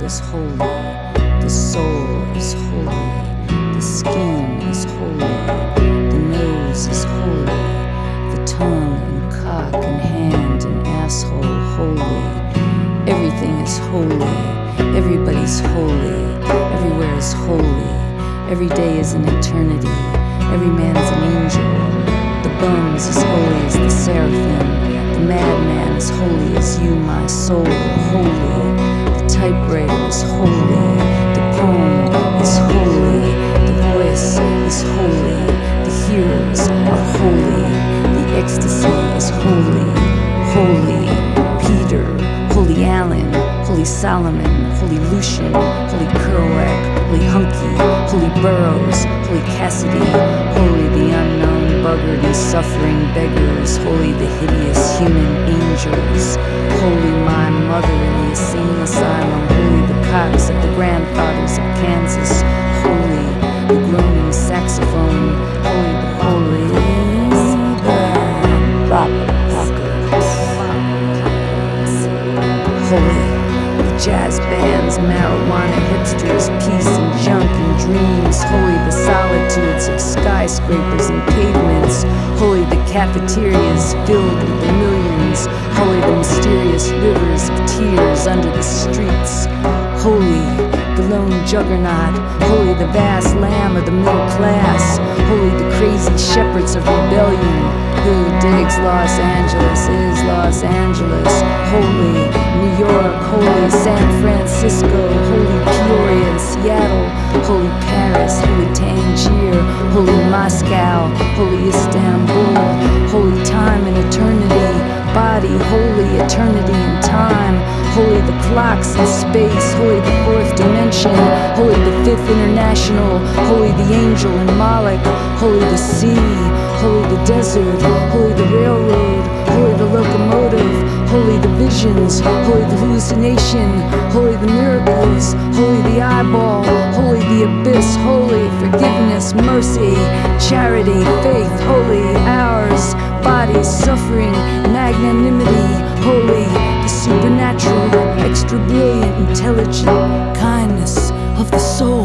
world is holy, the soul is holy, the skin is holy, the nose is holy, the tongue and cock and hand and asshole holy. Everything is holy, everybody's holy, everywhere is holy, every day is an eternity, every man's an angel. The bum's as holy as the seraphim, the madman as holy as you, my soul, holy. The typewriter is holy, the poem is holy, the voice is holy, the hearers are holy, the ecstasy is holy, holy Peter, holy Allen, holy Solomon, holy Lucian, holy Kerouac, holy Hunky, holy Burroughs, holy Cassidy, holy the unknown buggered and suffering beggars, holy the hideous human angels, holy my mother in the insane asylum, holy the cocks of the grandfathers of Kansas, holy the groaning saxophone, holy the holy holy the jazz bands, marijuana hipsters, peace and junk and dreams, holy the solitudes of skyscrapers and pavements, holy the cafeterias filled with the millions, holy the mysterious rivers of tears under the streets, holy the lone juggernaut, holy the vast lamb of the middle class, holy the crazy shepherds of rebellion. Who digs Los Angeles is Los Angeles, holy New York, holy San Francisco, holy Peoria and Seattle, holy Paris, holy Tangier, holy Moscow, holy Istanbul, holy time and eternity, body, holy eternity and time, holy the clocks in space, holy the fourth dimension, holy the fifth international, holy the angel and Moloch, holy the sea, holy the desert, holy the railroad, holy the locomotive, holy the visions, holy the hallucination, holy the miracles, holy the eyeball, holy the abyss, holy forgiveness, mercy, charity, faith, holy ours, bodies, suffering, magnanimity, holy the supernatural, extra brilliant, intelligent kindness of the soul.